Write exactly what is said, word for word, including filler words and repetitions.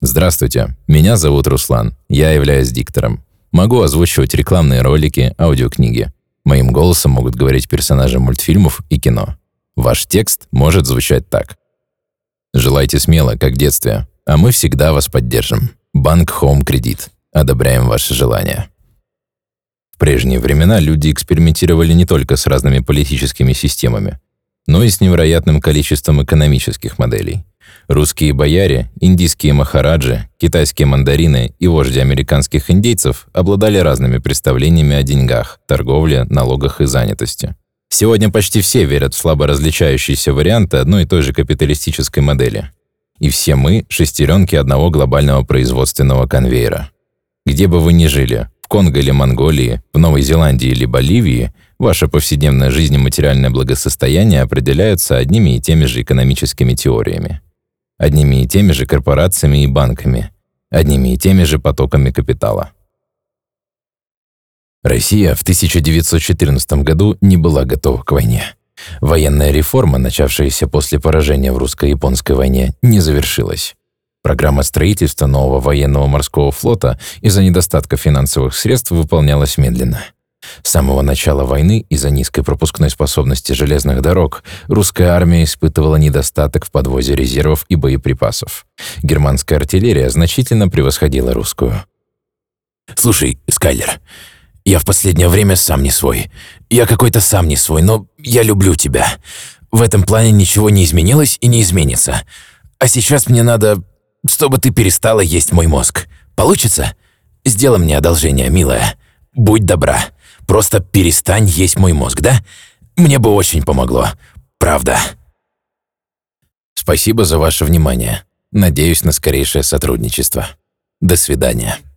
Здравствуйте, меня зовут Руслан, я являюсь диктором. Могу озвучивать рекламные ролики, аудиокниги. Моим голосом могут говорить персонажи мультфильмов и кино. Ваш текст может звучать так. Желайте смело, как в детстве, а мы всегда вас поддержим. Банк Home Credit. Одобряем ваши желания. В прежние времена люди экспериментировали не только с разными политическими системами, но и с невероятным количеством экономических моделей. Русские бояре, индийские махараджи, китайские мандарины и вожди американских индейцев обладали разными представлениями о деньгах, торговле, налогах и занятости. Сегодня почти все верят в слабо различающиеся варианты одной и той же капиталистической модели. И все мы – шестеренки одного глобального производственного конвейера. Где бы вы ни жили – в Конго или Монголии, в Новой Зеландии или Боливии – ваша повседневная жизнь и материальное благосостояние определяются одними и теми же экономическими теориями, одними и теми же корпорациями и банками, одними и теми же потоками капитала. Россия в тысяча девятьсот четырнадцатом году не была готова к войне. Военная реформа, начавшаяся после поражения в русско-японской войне, не завершилась. Программа строительства нового военного морского флота из-за недостатка финансовых средств выполнялась медленно. С самого начала войны из-за низкой пропускной способности железных дорог русская армия испытывала недостаток в подвозе резервов и боеприпасов. Германская артиллерия значительно превосходила русскую. «Слушай, Скайлер, я в последнее время сам не свой. Я какой-то сам не свой, но я люблю тебя. В этом плане ничего не изменилось и не изменится. А сейчас мне надо, чтобы ты перестала есть мой мозг. Получится? Сделай мне одолжение, милая. Будь добра. Просто перестань есть мой мозг, да? Мне бы очень помогло. Правда». Спасибо за ваше внимание. Надеюсь на скорейшее сотрудничество. До свидания.